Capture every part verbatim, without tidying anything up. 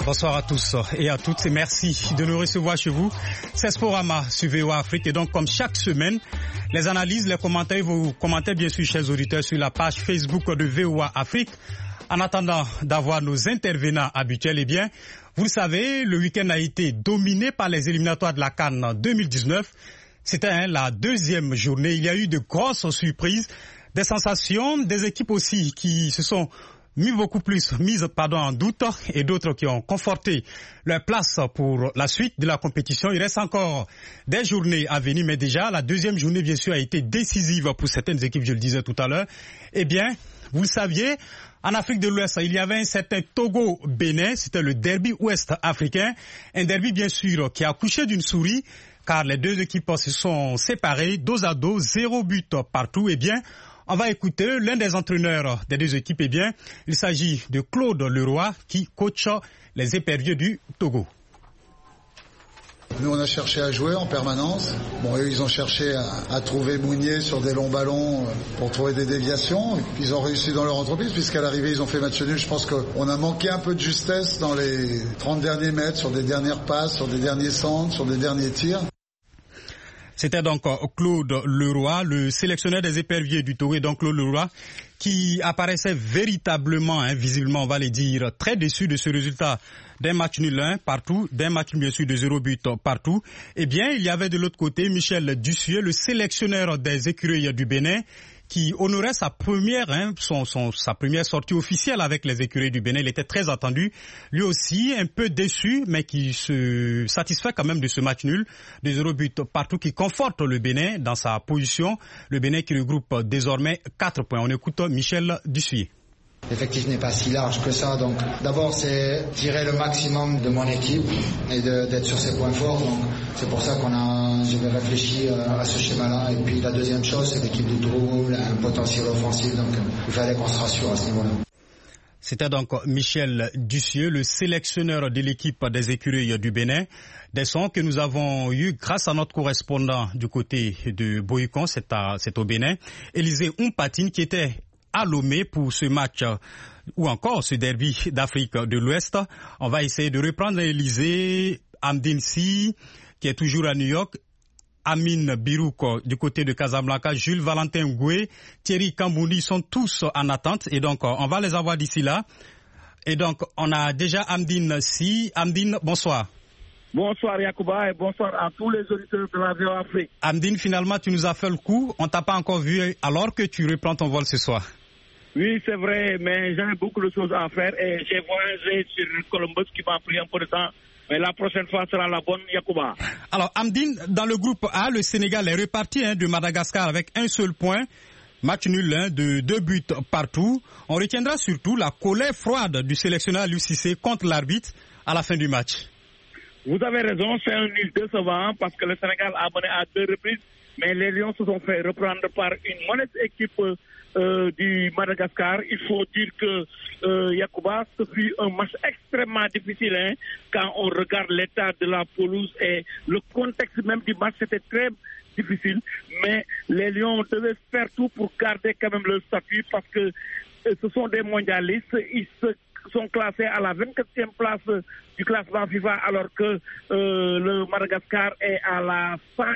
Bonsoir à tous et à toutes et merci de nous recevoir chez vous. C'est Sporama sur V O A Afrique et donc comme chaque semaine, les analyses, les commentaires, vous commentez bien sûr chers auditeurs sur la page Facebook de V O A Afrique. En attendant d'avoir nos intervenants habituels, eh bien, vous le savez, le week-end a été dominé par les éliminatoires de la CAN deux mille dix-neuf. C'était hein, la deuxième journée. Il y a eu de grosses surprises, des sensations, des équipes aussi qui se sont mis beaucoup plus mises pardon, en doute et d'autres qui ont conforté leur place pour la suite de la compétition. Il reste encore des journées à venir, mais déjà la deuxième journée bien sûr a été décisive pour certaines équipes, je le disais tout à l'heure. Eh bien, vous le saviez, en Afrique de l'Ouest, il y avait un certain Togo-Bénin, c'était le derby ouest africain, un derby bien sûr qui a accouché d'une souris, car les deux équipes se sont séparées, dos à dos, zéro but partout. Eh bien, on va écouter l'un des entraîneurs des deux équipes. Eh bien, il s'agit de Claude Leroy qui coach les éperviers du Togo. Nous, on a cherché à jouer en permanence. Bon, eux, ils ont cherché à, à trouver Mounier sur des longs ballons pour trouver des déviations. Et puis, ils ont réussi dans leur entreprise, puisqu'à l'arrivée, ils ont fait match nul. Je pense qu'on a manqué un peu de justesse dans les trente derniers mètres, sur des dernières passes, sur des derniers centres, sur des derniers tirs. C'était donc Claude Leroy, le sélectionneur des éperviers du Togo, et donc Claude Leroy, qui apparaissait véritablement, hein, visiblement, on va le dire, très déçu de ce résultat d'un match nul un partout, d'un match bien sûr de zéro but partout. Eh bien, il y avait de l'autre côté Michel Dussieu, le sélectionneur des écureuils du Bénin, qui honorait sa première, hein, son, son, sa première sortie officielle avec les écureuils du Bénin. Il était très attendu. Lui aussi, un peu déçu, mais qui se satisfait quand même de ce match nul, de zéro but partout, qui conforte le Bénin dans sa position. Le Bénin qui regroupe désormais quatre points. On écoute Michel Dussier. L'effectif n'est pas si large que ça, donc d'abord c'est tirer le maximum de mon équipe et de, d'être sur ses points forts, donc c'est pour ça qu'on a, j'avais réfléchi à ce schéma-là. Et puis la deuxième chose, c'est l'équipe du Togo a un potentiel offensif, donc il fallait qu'on se rassure à ce niveau-là. C'était donc Michel Dussieu, le sélectionneur de l'équipe des écureuils du Bénin. Des sons que nous avons eus grâce à notre correspondant du côté de Boycon, c'est, à, c'est au Bénin, Élisée Oumpatine, qui était à Lomé pour ce match ou encore ce derby d'Afrique de l'Ouest. On va essayer de reprendre Élisée, Amdine Si, qui est toujours à New York, Amine Birouk du côté de Casablanca, Jules Valentin Goué, Thierry Kambouni sont tous en attente et donc on va les avoir d'ici là. Et donc on a déjà Amdine Si. Amdine, bonsoir. Bonsoir Yacouba et bonsoir à tous les auditeurs de la V O A Afrique. Amdine, finalement tu nous as fait le coup, on t'a pas encore vu alors que tu reprends ton vol ce soir. Oui, c'est vrai, mais j'avais beaucoup de choses à faire et j'ai voyagé sur Columbus qui m'a pris un peu de temps. Mais la prochaine fois sera la bonne, Yacouba. Alors, Amdine, dans le groupe A, le Sénégal est reparti hein, de Madagascar avec un seul point. Match nul hein, de deux buts partout. On retiendra surtout la colère froide du sélectionneur Aliou Cissé contre l'arbitre à la fin du match. Vous avez raison, c'est un nul décevant parce que le Sénégal a mené à deux reprises. Mais les Lions se sont fait reprendre par une modeste équipe euh, du Madagascar. Il faut dire que euh, Yacouba, ce fut un match extrêmement difficile hein, quand on regarde l'état de la pelouse et le contexte même du match, c'était très difficile. Mais les Lions devaient faire tout pour garder quand même le statut parce que euh, ce sont des mondialistes. Ils se sont classés à la vingt-quatrième place du classement FIFA alors que euh, le Madagascar est à la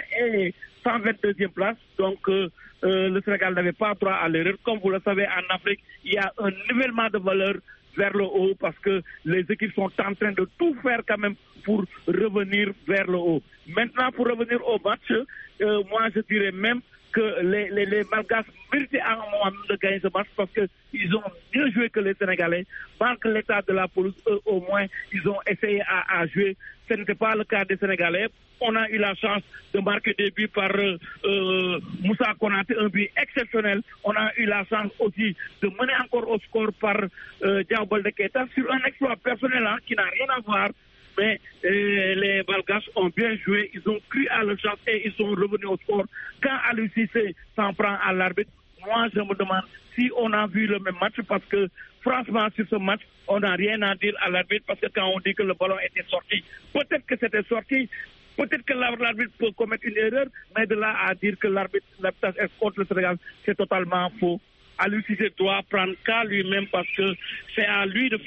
cent vingt-deuxième place. Donc euh, euh, le Sénégal n'avait pas droit à l'erreur. Comme vous le savez, en Afrique, il y a un nivellement de valeur vers le haut parce que les équipes sont en train de tout faire quand même pour revenir vers le haut. Maintenant, pour revenir au match, euh, moi je dirais même que les, les, les Malgaches méritaient à un moment de gagner ce match parce qu'ils ont mieux joué que les Sénégalais. Malgré l'état de la pelouse, eux au moins, ils ont essayé à, à jouer. Ce n'était pas le cas des Sénégalais. On a eu la chance de marquer des buts par euh, Moussa Konaté, un but exceptionnel. On a eu la chance aussi de mener encore au score par euh, Diao Baldé Keita sur un exploit personnel hein, qui n'a rien à voir. Mais euh, les Malgaches ont bien joué, ils ont cru à leur chance et ils sont revenus au score. Quand Aliou Cissé s'en prend à l'arbitre, moi je me demande si on a vu le même match parce que franchement sur ce match, on n'a rien à dire à l'arbitre parce que quand on dit que le ballon était sorti, peut-être que c'était sorti, peut-être que l'arbitre peut commettre une erreur, mais de là à dire que l'arbitre, l'arbitrage est contre le Sénégal, c'est totalement faux. Aliou Cissé doit prendre qu'à lui-même parce que c'est à lui de faire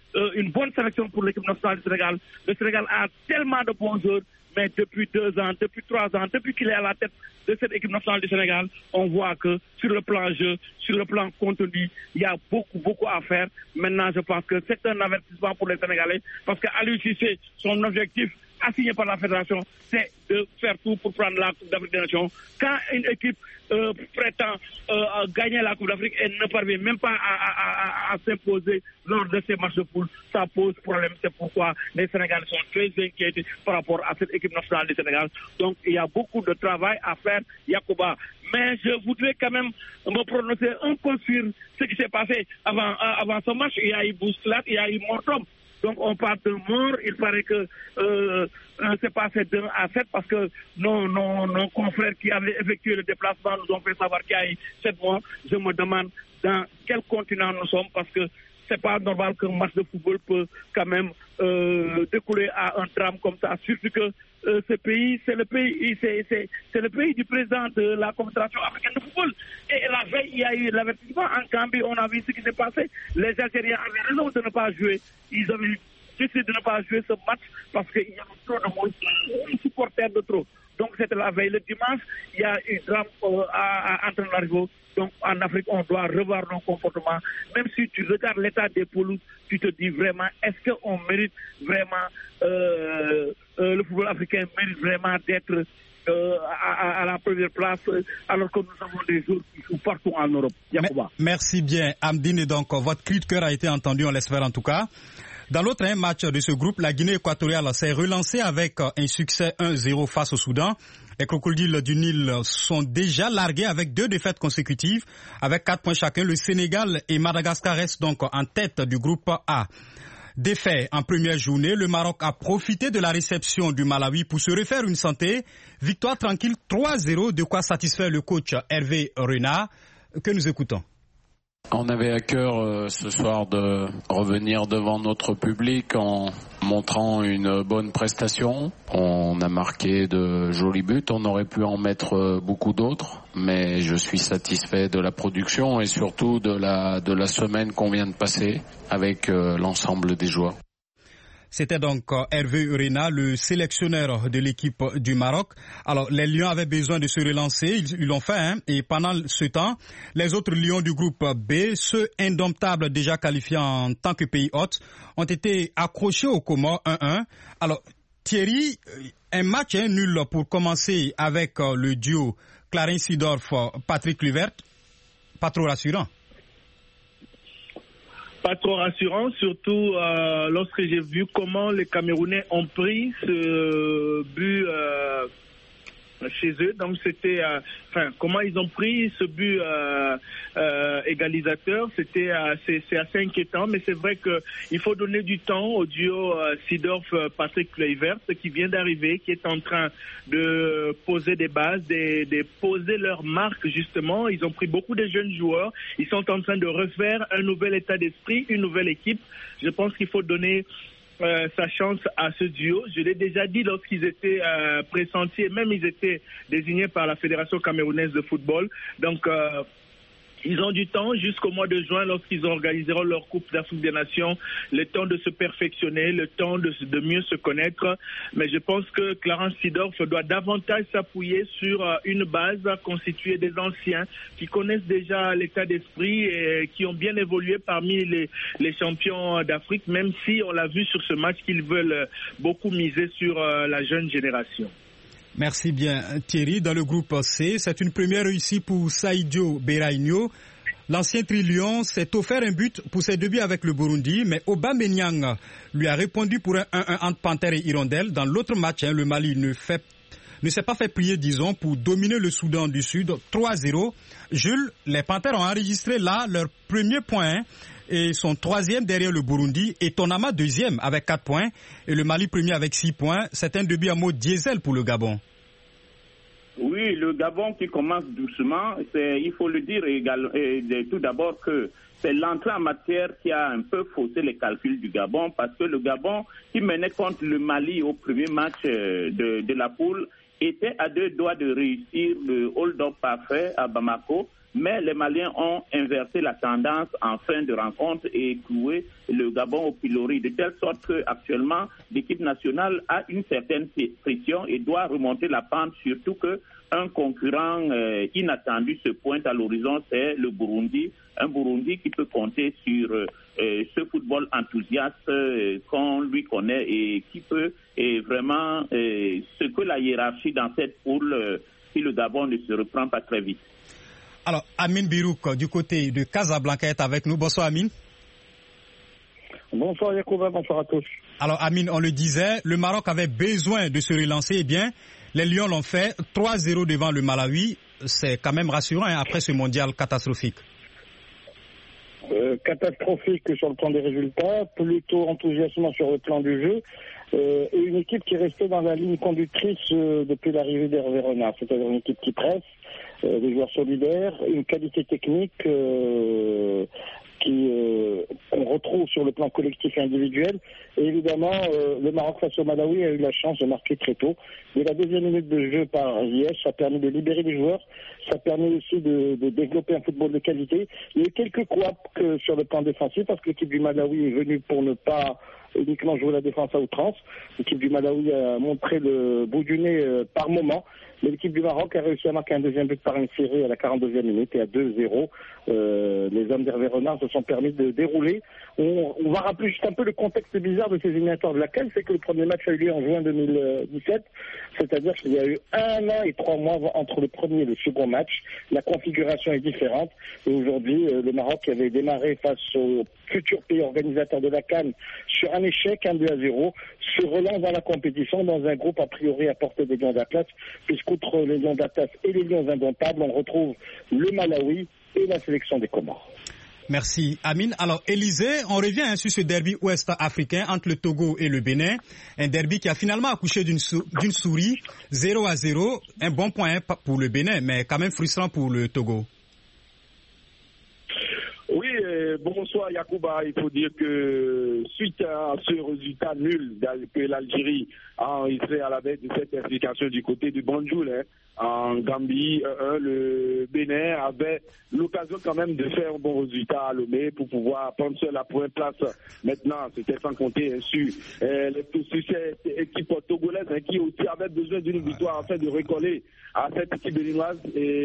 euh, une bonne sélection pour l'équipe nationale du Sénégal. Le Sénégal a tellement de bons joueurs, mais depuis deux ans, depuis trois ans, depuis qu'il est à la tête de cette équipe nationale du Sénégal, on voit que sur le plan jeu, sur le plan contenu, il y a beaucoup, beaucoup à faire. Maintenant, je pense que c'est un avertissement pour les Sénégalais, parce qu'Aliou Cissé, son objectif assigné par la fédération, c'est de faire tout pour prendre la Coupe d'Afrique des Nations. Quand une équipe euh, prétend euh, gagner la Coupe d'Afrique et ne parvient même pas à, à, à, à s'imposer lors de ces matchs de poule, ça pose problème. C'est pourquoi les Sénégalais sont très inquiétés par rapport à cette équipe nationale du Sénégal. Donc il y a beaucoup de travail à faire, Yacouba. Mais je voudrais quand même me prononcer un peu sur ce qui s'est passé avant, avant ce match. Il y a eu bousculade, il y a eu mort-homme. Donc on parle de mort, il paraît que euh, c'est passé de un à sept parce que nos, nos, nos confrères qui avaient effectué le déplacement nous ont fait savoir qu'il y a eu sept morts. Je me demande dans quel continent nous sommes, parce que c'est pas normal qu'un match de football peut quand même euh, découler à un drame comme ça, surtout que euh, ce pays, c'est le pays, c'est, c'est, c'est le pays du président de la Confédération africaine de football. Et la veille, il y a eu l'avertissement. En Gambie, on a vu ce qui s'est passé. Les Algériens avaient raison de ne pas jouer. Ils avaient décidé de ne pas jouer ce match parce qu'il y avait trop de monde, des supporters de trop. Donc c'était la veille. Le dimanche, il y a eu drame euh, à, à Antananarivo. Donc en Afrique, on doit revoir nos comportements. Même si tu regardes l'état des pelouses, tu te dis vraiment, est-ce qu'on mérite vraiment, euh, euh, le football africain mérite vraiment d'être euh, à, à la première place, alors que nous avons des joueurs qui jouent partout en Europe. Yacouba. Merci bien, Amdine. Donc votre cri de cœur a été entendu, on l'espère en tout cas. Dans l'autre hein, match de ce groupe, la Guinée équatoriale s'est relancée avec un succès un zéro face au Soudan. Les crocodiles du Nil sont déjà largués avec deux défaites consécutives. Avec quatre points chacun, le Sénégal et Madagascar restent donc en tête du groupe A. Défait en première journée, le Maroc a profité de la réception du Malawi pour se refaire une santé. Victoire tranquille trois zéro, de quoi satisfaire le coach Hervé Renard, que nous écoutons. On avait à cœur euh, ce soir de revenir devant notre public en montrant une bonne prestation. On a marqué de jolis buts, on aurait pu en mettre beaucoup d'autres, mais je suis satisfait de la production et surtout de la, de la semaine qu'on vient de passer avec euh, l'ensemble des joueurs. C'était donc Hervé Urena, le sélectionneur de l'équipe du Maroc. Alors, les Lions avaient besoin de se relancer, ils l'ont fait, hein, et pendant ce temps, les autres Lions du groupe B, ceux indomptables déjà qualifiés en tant que pays hôte, ont été accrochés au Comores un un. Alors, Thierry, un match hein, nul pour commencer avec le duo Clarence Seedorf-Patrick Kluivert, pas trop rassurant. Pas trop rassurant, surtout euh, lorsque j'ai vu comment les Camerounais ont pris ce but euh, chez eux. Donc c'était, euh, enfin, comment ils ont pris ce but euh, euh, égalisateur, c'était euh, c'est, c'est assez inquiétant. Mais c'est vrai que il faut donner du temps au duo euh, Seedorf-Patrick Kluivert qui vient d'arriver, qui est en train de poser des bases, de, de poser leur marque justement. Ils ont pris beaucoup de jeunes joueurs. Ils sont en train de refaire un nouvel état d'esprit, une nouvelle équipe. Je pense qu'il faut donner Euh, sa chance à ce duo. Je l'ai déjà dit lorsqu'ils étaient euh, pressentis et même ils étaient désignés par la Fédération camerounaise de football. Donc euh, ils ont du temps jusqu'au mois de juin lorsqu'ils organiseront leur Coupe d'Afrique des Nations, le temps de se perfectionner, le temps de, de mieux se connaître. Mais je pense que Clarence Seedorf doit davantage s'appuyer sur euh, une base constituée des anciens qui connaissent déjà l'état d'esprit et qui ont bien évolué parmi les, les champions d'Afrique, même si on l'a vu sur ce match qu'ils veulent beaucoup miser sur euh, la jeune génération. Merci bien Thierry. Dans le groupe C, c'est une première réussite pour Saïdio Beraigno. L'ancien Trillion s'est offert un but pour ses débuts avec le Burundi, mais Aubameyang lui a répondu pour un un un entre Panthère et Hirondelle. Dans l'autre match, hein, le Mali ne, fait, ne s'est pas fait prier, disons, pour dominer le Soudan du Sud trois zéro. Jules, les Panthères ont enregistré là leur premier point, hein, et son troisième derrière le Burundi, et Tonama deuxième avec quatre points, et le Mali premier avec six points. C'est un début à mot diesel pour le Gabon. Oui, le Gabon qui commence doucement, c'est, il faut le dire également, et tout d'abord que c'est l'entrée en matière qui a un peu faussé les calculs du Gabon, parce que le Gabon, qui menait contre le Mali au premier match de, de la poule, était à deux doigts de réussir le hold-up parfait à Bamako, mais les Maliens ont inversé la tendance en fin de rencontre et cloué le Gabon au pilori, de telle sorte qu'actuellement, l'équipe nationale a une certaine pression et doit remonter la pente, surtout qu'un concurrent euh, inattendu se pointe à l'horizon, c'est le Burundi, un Burundi qui peut compter sur euh, ce football enthousiaste euh, qu'on lui connaît et qui peut et vraiment euh, ce que la hiérarchie dans cette poule, euh, si le Gabon ne se reprend pas très vite. Alors, Amine Birouk, du côté de Casablanca, est avec nous. Bonsoir, Amine. Bonsoir, Yacouba. Bonsoir à tous. Alors, Amine, on le disait, le Maroc avait besoin de se relancer. Eh bien, les Lions l'ont fait. trois zéro devant le Malawi. C'est quand même rassurant hein, après ce mondial catastrophique. Euh, catastrophique sur le plan des résultats, plutôt enthousiasmant sur le plan du jeu. Euh, et une équipe qui restait dans la ligne conductrice euh, depuis l'arrivée d'Hervé Renard, c'est-à-dire une équipe qui presse, euh, des joueurs solidaires, une qualité technique euh, qui euh, qu'on retrouve sur le plan collectif et individuel. Et évidemment, euh, le Maroc face au Malawi a eu la chance de marquer très tôt. Dès la deuxième minute de jeu par Ziyech, ça a permis de libérer les joueurs, ça a permis aussi de, de développer un football de qualité. Il y a eu quelques couacs sur le plan défensif parce que l'équipe du Malawi est venue pour ne pas uniquement jouer la défense à outrance. L'équipe du Malawi a montré le bout du nez euh, par moment. Mais l'équipe du Maroc a réussi à marquer un deuxième but par une série à la quarante-deuxième minute et à deux zéro. Euh, les hommes d'Hervé Renard se sont permis de dérouler. On, on va rappeler juste un peu le contexte bizarre de ces éliminatoires de laquelle, c'est que le premier match a eu lieu en juin deux mille dix-sept, c'est-à-dire qu'il y a eu un an et trois mois entre le premier et le second match. La configuration est différente et aujourd'hui, euh, le Maroc qui avait démarré face au futur pays organisateur de la CAN sur un échec, un but à zéro, se relance dans la compétition dans un groupe a priori à portée des Lions d'Atlas, puisqu'outre les Lions d'Atlas et les Lions indomptables, on retrouve le Malawi et la sélection des Comores. Merci Amine. Alors Élysée, on revient hein, sur ce derby ouest-africain entre le Togo et le Bénin. Un derby qui a finalement accouché d'une, sou- d'une souris, zéro à zéro. Un bon point hein, pour le Bénin, mais quand même frustrant pour le Togo. Oui, euh, bonsoir Yacouba. Il faut dire que suite à ce résultat nul que l'Algérie a enregistré à la veille de cette implication du côté du Banjul, hein, en Gambie, euh, le Bénin avait l'occasion quand même de faire un bon résultat à Lomé pour pouvoir prendre seul la première place. Maintenant, c'était sans compter hein, sur, euh, les, sur cette équipe togolaise hein, qui aussi avait besoin d'une victoire afin de recoller à cette équipe béninoise.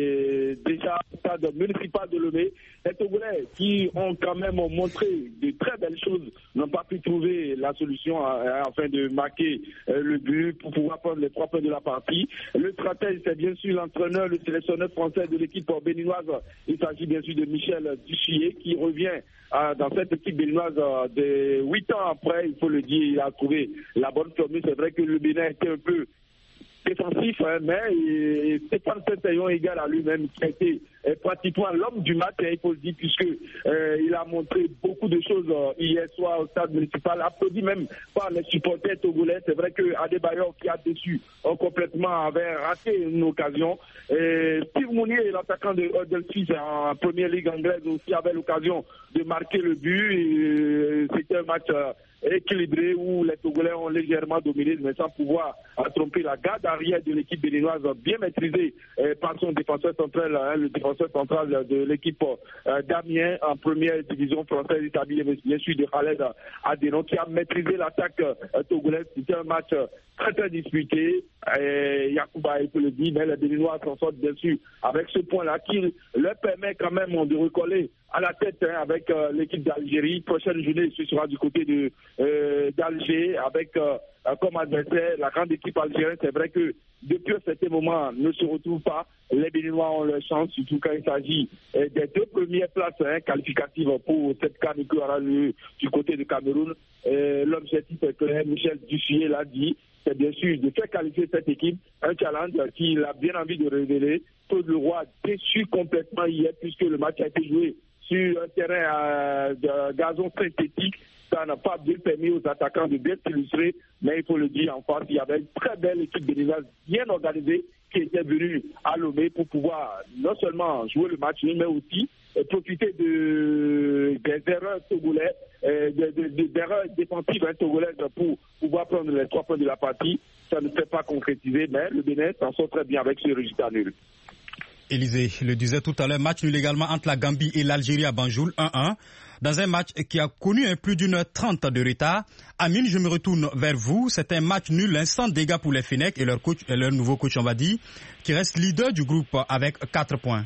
Et déjà, au stade municipal de Lomé, les Togolais qui ont quand même montré de très belles choses n'ont pas pu trouver la solution hein, afin de marquer euh, le but pour pouvoir prendre les trois points de la partie. Le stratège, c'est bien sûr l'entraîneur, le sélectionneur français de l'équipe béninoise. Il s'agit bien sûr de Michel Duchier qui revient euh, dans cette équipe béninoise euh, de huit ans après, il faut le dire, il a trouvé la bonne formule. C'est vrai que le Bénin était un peu défensif, hein, mais Stéphane Saint-Sayon égal à lui-même qui a été euh, pratiquement l'homme du match, hein, il faut le dire, puisque euh, il a montré beaucoup de choses euh, hier soir au stade municipal, applaudi même par les supporters togolais. C'est vrai que Adebayor qui a déçu euh, complètement avait raté une occasion. Et Steve Mounier, l'attaquant de Huddersfield en première ligue anglaise, aussi avait l'occasion de marquer le but. Et, euh, c'était un match euh, équilibré où les Togolais ont légèrement dominé, mais sans pouvoir euh, tromper la garde arrière de l'équipe béninoise, bien maîtrisée euh, par son défenseur central, hein, le défenseur central de l'équipe euh, d'Amiens en première division française, établie bien sûr de Khaled Adeno, qui a maîtrisé l'attaque euh, togolaise. C'était un match euh, très très disputé. Et Yacouba, il peut le dire, mais les Béninois s'en sortent bien sûr avec ce point-là qui leur permet quand même de recoller à la tête hein, avec euh, l'équipe d'Algérie. Prochaine journée, ce sera du côté de euh, d'Alger avec euh, comme adversaire la grande équipe algérienne. C'est vrai que depuis un certain moment ne se retrouvent pas. Les Béninois ont leur chance, surtout quand il s'agit euh, des deux premières places hein, qualificatives pour cette CAN qui aura lieu du côté de Cameroun. Euh, l'objectif est clair, Michel Duchier l'a dit, c'est bien sûr de faire qualifier cette équipe, un challenge qu'il a bien envie de révéler. Claude Leroy a déçu complètement hier puisque le match a été joué sur un terrain euh, de gazon synthétique. Ça n'a pas bien permis aux attaquants de bien s'illustrer, mais il faut le dire en face, il y avait une très belle équipe béninoise bien organisée qui étaient venus à Lomé pour pouvoir non seulement jouer le match, mais aussi euh, profiter de, des erreurs togolaises, euh, des, des, des erreurs défensives hein, togolaises pour pouvoir prendre les trois points de la partie. Ça ne s'est pas concrétisé, mais le Bénin s'en sort très bien avec ce résultat nul. Élisée le disait tout à l'heure, match nul également entre la Gambie et l'Algérie à Banjul, un un. Dans un match qui a connu un plus d'une heure trente de retard. Amine, je me retourne vers vous. C'est un match nul, un sans dégâts pour les Fennecs et leur coach, et leur nouveau coach, on va dire, qui reste leader du groupe avec quatre points.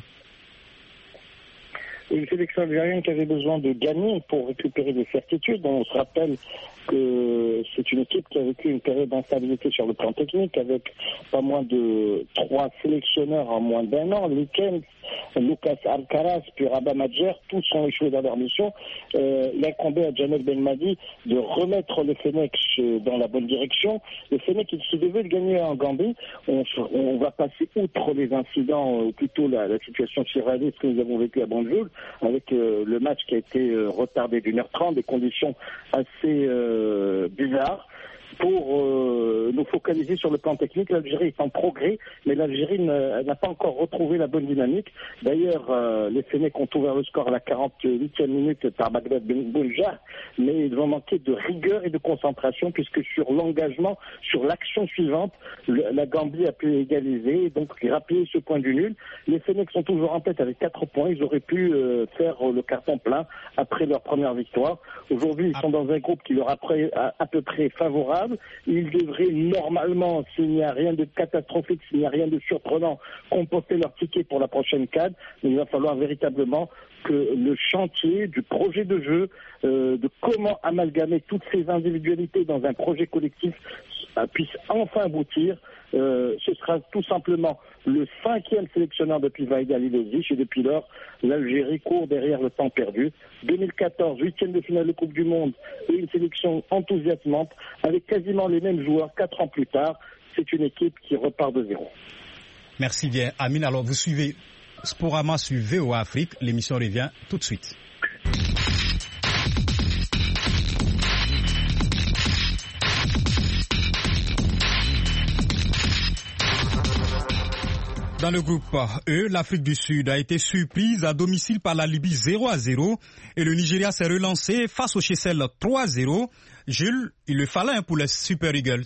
Une sélection algérienne qui avait besoin de gagner pour récupérer des certitudes. On se rappelle que c'est une équipe qui a vécu une période d'instabilité sur le plan technique avec pas moins de trois sélectionneurs en moins d'un an. Likens, Lucas Alcaraz, puis Rabat Madjer, tous ont échoué dans leur mission. Euh, il a incombé à Jamel Belmadi de remettre le Fennec dans la bonne direction. Le Fennec, il se devait de gagner en Gambie. On, on va passer outre les incidents, ou plutôt la, la situation surréaliste que nous avons vécue à Banjul, avec euh, le match qui a été euh, retardé d'une heure trente, des conditions assez euh, bizarres. Pour euh, nous focaliser sur le plan technique, l'Algérie est en progrès, mais l'Algérie n'a pas encore retrouvé la bonne dynamique. D'ailleurs, euh, les Fennecs ont ouvert le score à la quarante-huitième minute par Bagdad Bounja, mais ils ont manqué de rigueur et de concentration, puisque sur l'engagement, sur l'action suivante, le, la Gambie a pu égaliser, et donc rappeler ce point du nul. Les Fennecs sont toujours en tête avec quatre points, ils auraient pu euh, faire le carton plein après leur première victoire. Aujourd'hui, ils sont dans un groupe qui leur est à, à peu près favorable. Ils devraient normalement, s'il n'y a rien de catastrophique, s'il n'y a rien de surprenant, composter leur ticket pour la prochaine C A D. Mais il va falloir véritablement que le chantier du projet de jeu, euh, de comment amalgamer toutes ces individualités dans un projet collectif euh, puisse enfin aboutir. Euh, ce sera tout simplement le cinquième sélectionneur depuis Vaïd Alilovic et depuis lors, l'Algérie court derrière le temps perdu. deux mille quatorze, huitième de finale de Coupe du Monde et une sélection enthousiasmante avec quasiment les mêmes joueurs quatre ans plus tard. C'est une équipe qui repart de zéro. Merci bien, Amine. Alors, vous suivez Sporama sur V O A Afrique. L'émission revient tout de suite. Dans le groupe E, l'Afrique du Sud a été surprise à domicile par la Libye zéro à zéro et le Nigeria s'est relancé face au Seychelles trois à zéro. Jules, il le fallait pour les Super Eagles.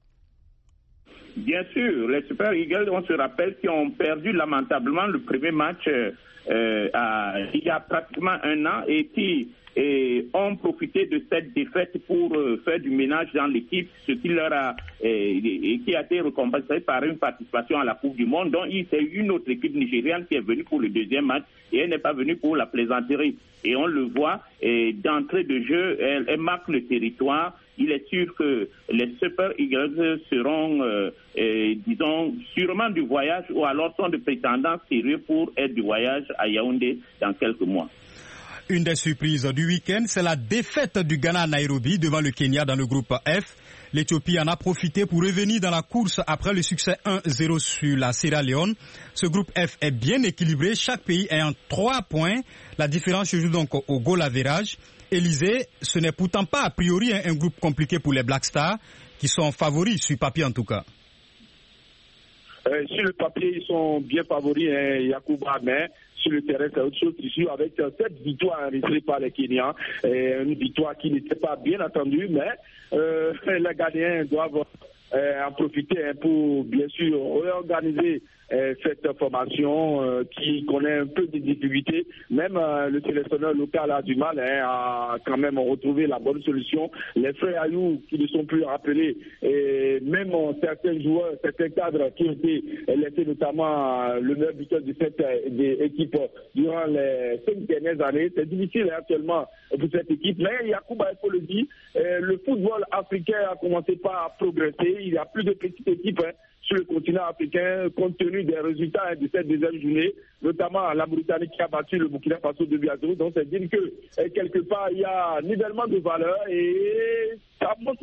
Bien sûr, les Super Eagles, on se rappelle qu'ils ont perdu lamentablement le premier match euh, à, il y a pratiquement un an et qui et ont profité de cette défaite pour euh, faire du ménage dans l'équipe, ce qui leur a et, et qui a été récompensé par une participation à la Coupe du Monde. Donc, c'est une autre équipe nigériane qui est venue pour le deuxième match et elle n'est pas venue pour la plaisanterie. Et on le voit, et d'entrée de jeu, elle, elle marque le territoire. Il est sûr que les Super Eagles seront, euh, euh, disons, sûrement du voyage ou alors sont de prétendants sérieux pour être du voyage à Yaoundé dans quelques mois. Une des surprises du week-end, c'est la défaite du Ghana à Nairobi devant le Kenya dans le groupe F. L'Éthiopie en a profité pour revenir dans la course après le succès un zéro sur la Sierra Leone. Ce groupe F est bien équilibré, chaque pays ayant trois points. La différence se joue donc au goal average. Élysée, ce n'est pourtant pas a priori un groupe compliqué pour les Black Stars, qui sont favoris sur papier en tout cas. Euh, sur le papier, ils sont bien favoris, hein, Yacouba, mais sur le terrain, c'est autre chose. Ici, avec euh, cette victoire enregistrée par les Kenyans, euh, une victoire qui n'était pas bien attendue, mais euh, les Ghanéens doivent euh, en profiter hein, pour, bien sûr, réorganiser euh, cette formation euh, qui connaît un peu de difficultés. Même euh, le sélectionneur local a du mal hein, à quand même retrouver la bonne solution. Les frères Ayou qui ne sont plus rappelés, et même euh, certains joueurs, certains cadres qui ont été laissés, notamment euh, le meilleur buteur de cette euh, équipe durant les cinq dernières années. C'est difficile hein, actuellement pour cette équipe, mais Yacouba, il faut le dire, euh, le football africain a commencé par progresser. Il y a plus de petites équipes hein, sur le continent africain, compte tenu des résultats de cette deuxième journée, notamment la Mauritanie qui a battu le Burkina Faso deux buts à zéro. Donc, c'est dire que quelque part, il y a un nivellement de valeur et ça montre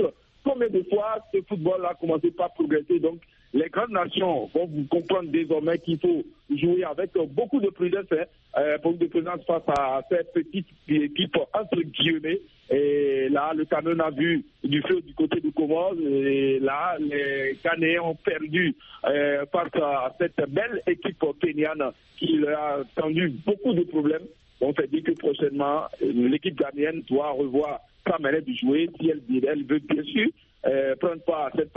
combien de fois ce football a commencé par progresser. Donc, les grandes nations vont vous comprendre désormais qu'il faut jouer avec beaucoup de prudence, hein, euh, beaucoup de prudence face à cette petite équipe entre guillemets. Et là, le Cameroun a vu du feu du côté du Comores. Et là, les Ghanéens ont perdu euh, face à cette belle équipe kenyane qui leur a tendu beaucoup de problèmes. On s'est dit que prochainement, l'équipe ghanéenne doit revoir sa manière de jouer si elle, elle veut bien sûr euh, prendre part à cette